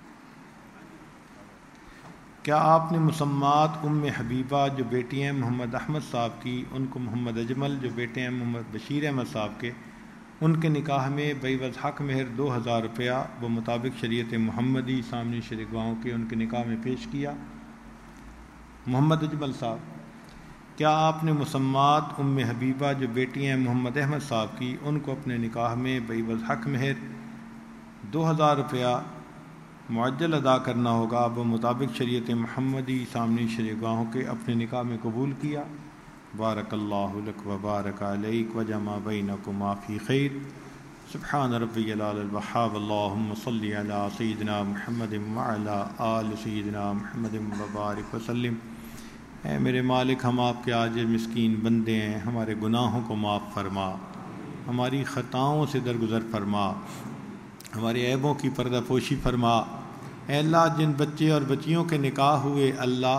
کیا آپ نے مسمات ام حبیبہ جو بیٹی ہیں محمد احمد صاحب کی، ان کو محمد اجمل جو بیٹے ہیں محمد بشیر احمد صاحب کے، ان کے نکاح میں بعوض حق مہر دو ہزار روپیہ بمطابق شریعت محمدی سامنے شرع گواہوں کے ان کے نکاح میں پیش کیا؟ محمد اجمل صاحب، کیا آپ نے مسمات ام حبیبہ جو بیٹی ہیں محمد احمد صاحب کی، ان کو اپنے نکاح میں بعوض حق مہر دو ہزار روپیہ معجل ادا کرنا ہوگا بمطابق شریعت محمدی سامنے شرع گواہوں کے اپنے نکاح میں قبول کیا؟ بارک اللہ لک و بارک علیک و جمع بینکما فی خیر۔ سبحان ربی العلی الوہاب، اللہم صلی علی سیدنا محمد وعلی آل سیدنا محمد وبارک وسلم۔ اے میرے مالک، ہم آپ کے عاجز مسکین بندے ہیں، ہمارے گناہوں کو معاف فرما، ہماری خطاؤں سے درگزر فرما، ہمارے عیبوں کی پردہ پوشی فرما۔ اے اللہ، جن بچے اور بچیوں کے نکاح ہوئے، اللہ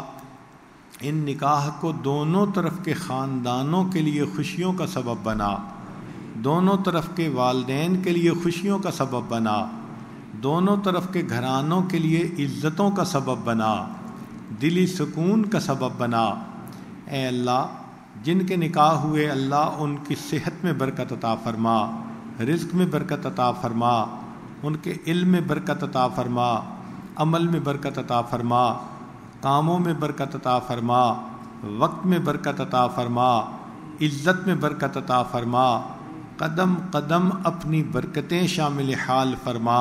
ان نکاح کو دونوں طرف کے خاندانوں کے لیے خوشیوں کا سبب بنا، دونوں طرف کے والدین کے لیے خوشیوں کا سبب بنا، دونوں طرف کے گھرانوں کے لیے عزتوں کا سبب بنا، دلی سکون کا سبب بنا۔ اے اللہ، جن کے نکاح ہوئے، اللہ ان کی صحت میں برکت عطا فرما، رزق میں برکت عطا فرما، ان کے علم میں برکت عطا فرما، عمل میں برکت عطا فرما، کاموں میں برکت عطا فرما، وقت میں برکت عطا فرما، عزت میں برکت عطا فرما، قدم قدم اپنی برکتیں شامل حال فرما،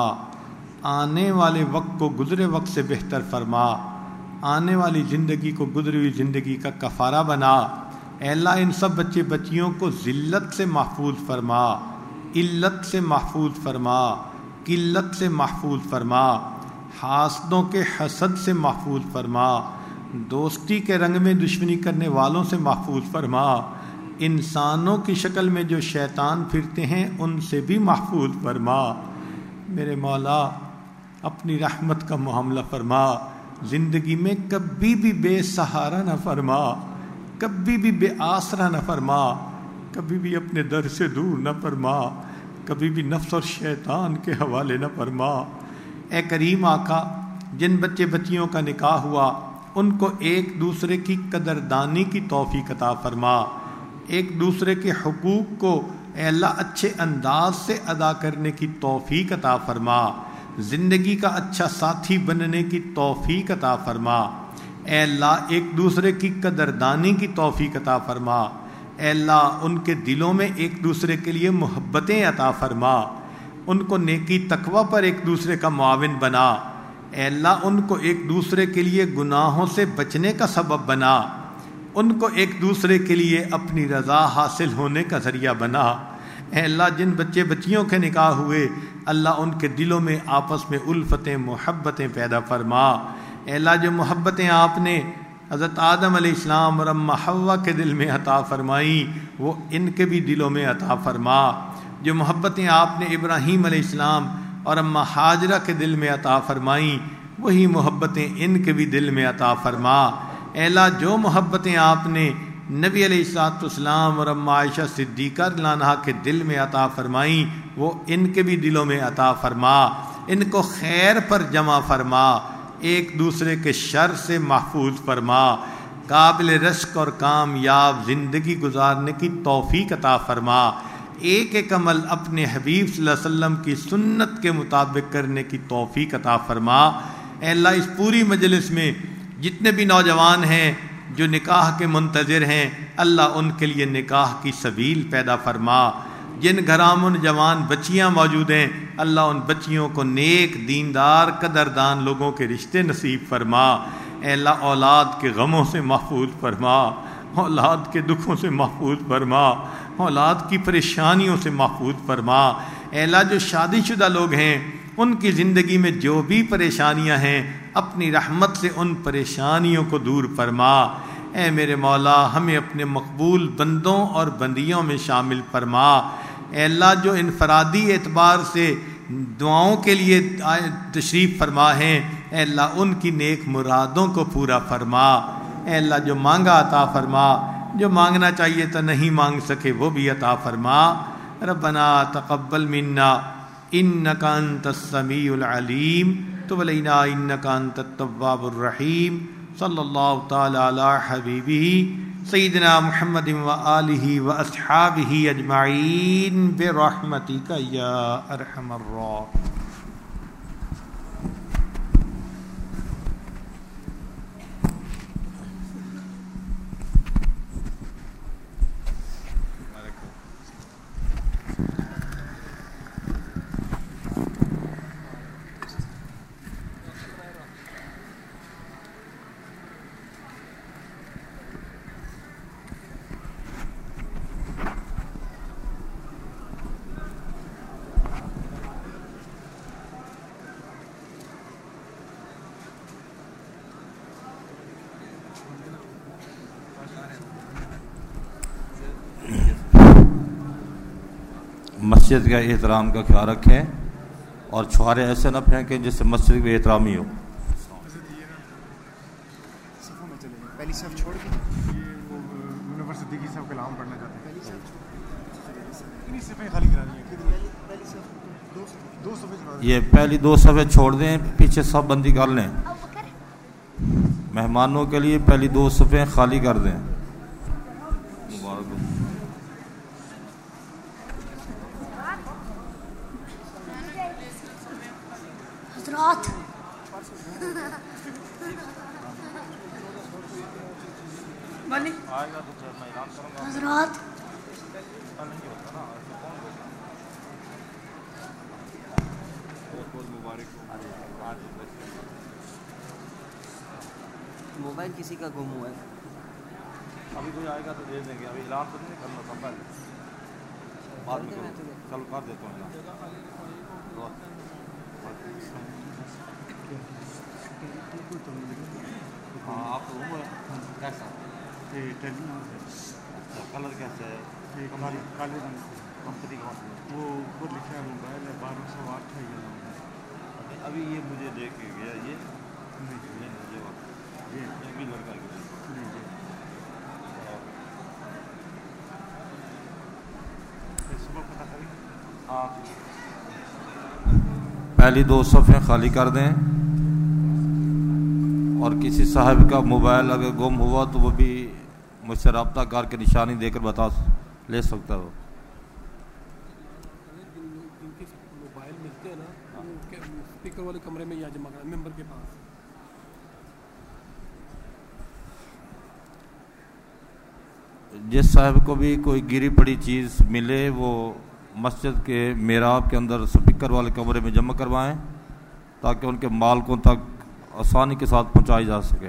آنے والے وقت کو گزرے وقت سے بہتر فرما، آنے والی زندگی کو گزری ہوئی زندگی کا کفارہ بنا۔ اے اللہ، ان سب بچے بچیوں کو ذلت سے محفوظ فرما، علت سے محفوظ فرما، قلت سے محفوظ فرما، حاسدوں کے حسد سے محفوظ فرما، دوستی کے رنگ میں دشمنی کرنے والوں سے محفوظ فرما، انسانوں کی شکل میں جو شیطان پھرتے ہیں ان سے بھی محفوظ فرما۔ میرے مولا، اپنی رحمت کا معاملہ فرما، زندگی میں کبھی بھی بے سہارا نہ فرما، کبھی بھی بے آسرا نہ فرما، کبھی بھی اپنے در سے دور نہ فرما، کبھی بھی نفس اور شیطان کے حوالے نہ فرما۔ اے کریم آقا، جن بچے بچیوں کا نکاح ہوا ان کو ایک دوسرے کی قدردانی کی توفیق عطا فرما، ایک دوسرے کے حقوق کو اے اللہ اچھے انداز سے ادا کرنے کی توفیق عطا فرما، زندگی کا اچھا ساتھی بننے کی توفیق عطا فرما۔ اے اللہ، ایک دوسرے کی قدردانی کی توفیق عطا فرما۔ اے اللہ، ان کے دلوں میں ایک دوسرے کے لیے محبتیں عطا فرما، ان کو نیکی تقوی پر ایک دوسرے کا معاون بنا۔ اے اللہ، ان کو ایک دوسرے کے لیے گناہوں سے بچنے کا سبب بنا، ان کو ایک دوسرے کے لیے اپنی رضا حاصل ہونے کا ذریعہ بنا۔ اے اللہ جن بچے بچیوں کے نکاح ہوئے اللہ ان کے دلوں میں آپس میں الفتیں محبتیں پیدا فرما۔ اے اللہ جو محبتیں آپ نے حضرت آدم علیہ السلام اور اماں حوا کے دل میں عطا فرمائیں وہ ان کے بھی دلوں میں عطا فرما۔ جو محبتیں آپ نے ابراہیم علیہ السلام اور اماں ہاجرہ کے دل میں عطا فرمائیں وہی محبتیں ان کے بھی دل میں عطا فرما۔ اے اللہ جو محبتیں آپ نے نبی علیہ الصلوۃ والسلام اور اماں عائشہ صدیقہ رضی اللہ عنہا کے دل میں عطا فرمائیں وہ ان کے بھی دلوں میں عطا فرما۔ ان کو خیر پر جمع فرما، ایک دوسرے کے شر سے محفوظ فرما، قابل رزق اور کامیاب زندگی گزارنے کی توفیق عطا فرما، ایک ایک عمل اپنے حبیب صلی اللہ علیہ وسلم کی سنت کے مطابق کرنے کی توفیق عطا فرما۔ اے اللہ اس پوری مجلس میں جتنے بھی نوجوان ہیں جو نکاح کے منتظر ہیں اللہ ان کے لیے نکاح کی سبیل پیدا فرما۔ جن گھراموں جوان بچیاں موجود ہیں اللہ ان بچیوں کو نیک دیندار قدردان لوگوں کے رشتے نصیب فرما۔ اے اللہ اولاد کے غموں سے محفوظ فرما، اولاد کے دکھوں سے محفوظ فرما، اولاد کی پریشانیوں سے محفوظ فرما۔ اے اللہ جو شادی شدہ لوگ ہیں ان کی زندگی میں جو بھی پریشانیاں ہیں اپنی رحمت سے ان پریشانیوں کو دور فرما۔ اے میرے مولا ہمیں اپنے مقبول بندوں اور بندیوں میں شامل فرما۔ اے اللہ جو انفرادی اعتبار سے دعاؤں کے لیے تشریف فرما ہیں اے اللہ ان کی نیک مرادوں کو پورا فرما۔ اے اللہ جو مانگا عطا فرما، جو مانگنا چاہیے تو نہیں مانگ سکے وہ بھی عطا فرما۔ ربنا تقبل منا انک انت السمیع العلیم تب علینا انک انت التواب الرحیم۔ صلی اللہ تعالی علی حبیبہ سیدنا محمد و آلہ و اصحابہ اجمعین برحمتک یا ارحم الراحمین۔ مسجد کے احترام کا خیال رکھیں اور چھوارے ایسے نہ پھینکیں جس سے مسجد کی احترامی ہو۔ پہلی صف چھوڑ کے یہ وہ منور صدیقی صاحب کلام پڑھنا چاہتے ہیں، اتنی صفیں خالی کرانی ہے، دو صفیں یہ پہلی دو صفیں چھوڑ دیں، پیچھے سب بندی کر لیں، مہمانوں کے لیے پہلی دو صفیں خالی کر دیں۔ حضرات حضرات موبائل کسی کا گم ہوا ہے، ابھی کوئی آئے گا تو دے دیں گے، ابھی اعلان تو نہیں کرنا تھا، پہلے بعد میں چل کر دیتا ہوں اعلان۔ ہاں آپ کو وہ کیسا کلر کیسا ہے؟ کالے رنگ کمپنی کا وہ اوپر لکھا ہے موبائل ہے بارہ سو آٹھ ہے یہ، ابھی یہ مجھے دے کے گیا یہ نہیں یہ بھی لڑکا گیا صبح پتہ کریں۔ آپ پہلی دو صفحے خالی کر دیں، اور کسی صاحب کا موبائل اگر گم ہوا تو وہ بھی مجھ سے رابطہ کر کے نشانی دے کر بتا لے سکتا ہو۔ جن کے موبائل ملتے ہیں نا اسپیکر والے کمرے میں یا جمع کرنا ممبر کے پاس۔ جس صاحب کو بھی کوئی گری پڑی چیز ملے وہ مسجد کے محراب کے اندر اسپیکر والے کمرے میں جمع کروائیں تاکہ ان کے مالکوں تک آسانی کے ساتھ پہنچائی جا سکے۔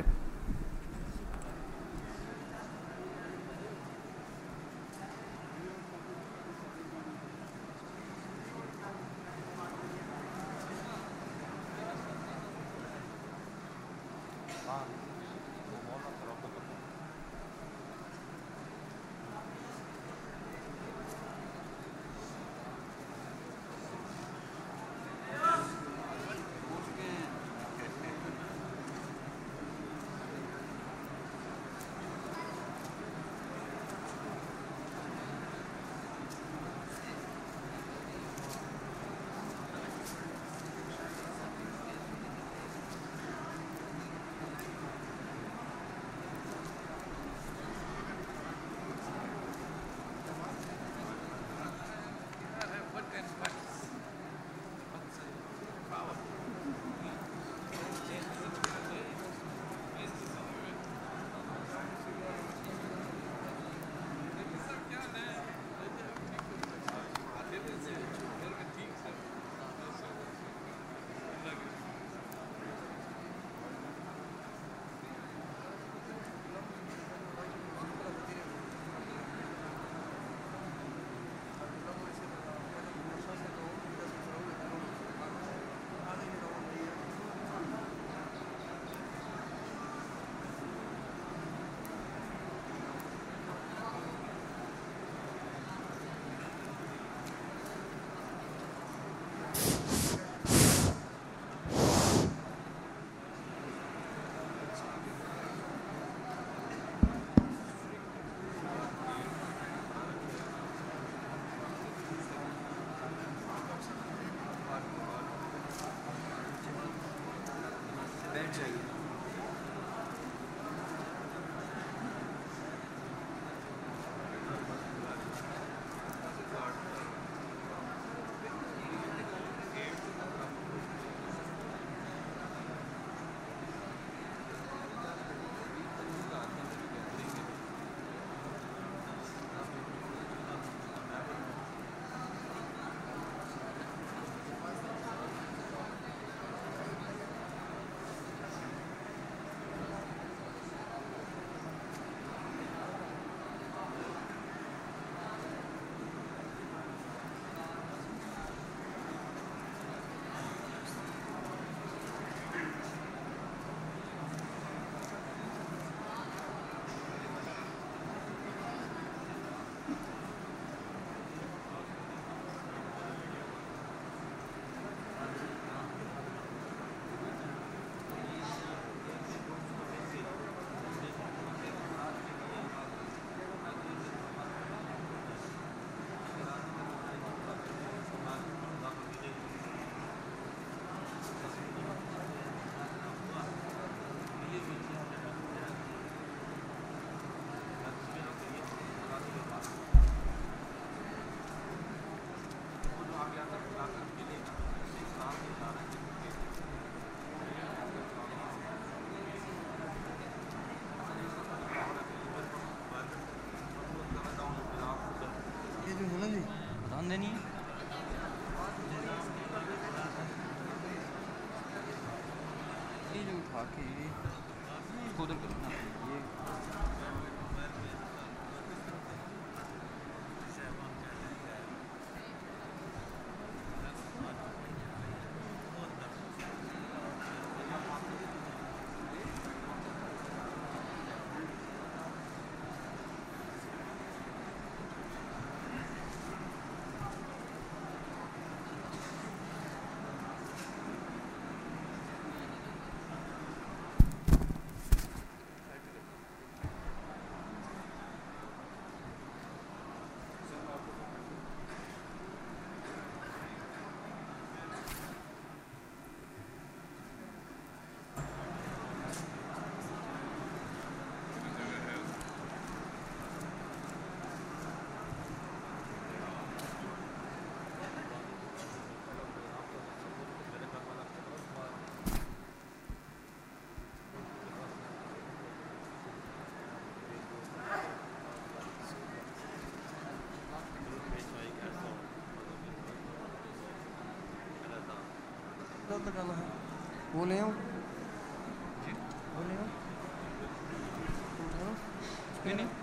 یہ جو ہے نا جی بتان دینی ہے یہ جو اٹھا کے یہ اس کو ادھر کرو نا یہ لگانا ہے وہ لے آؤں وہ لے آؤں نہیں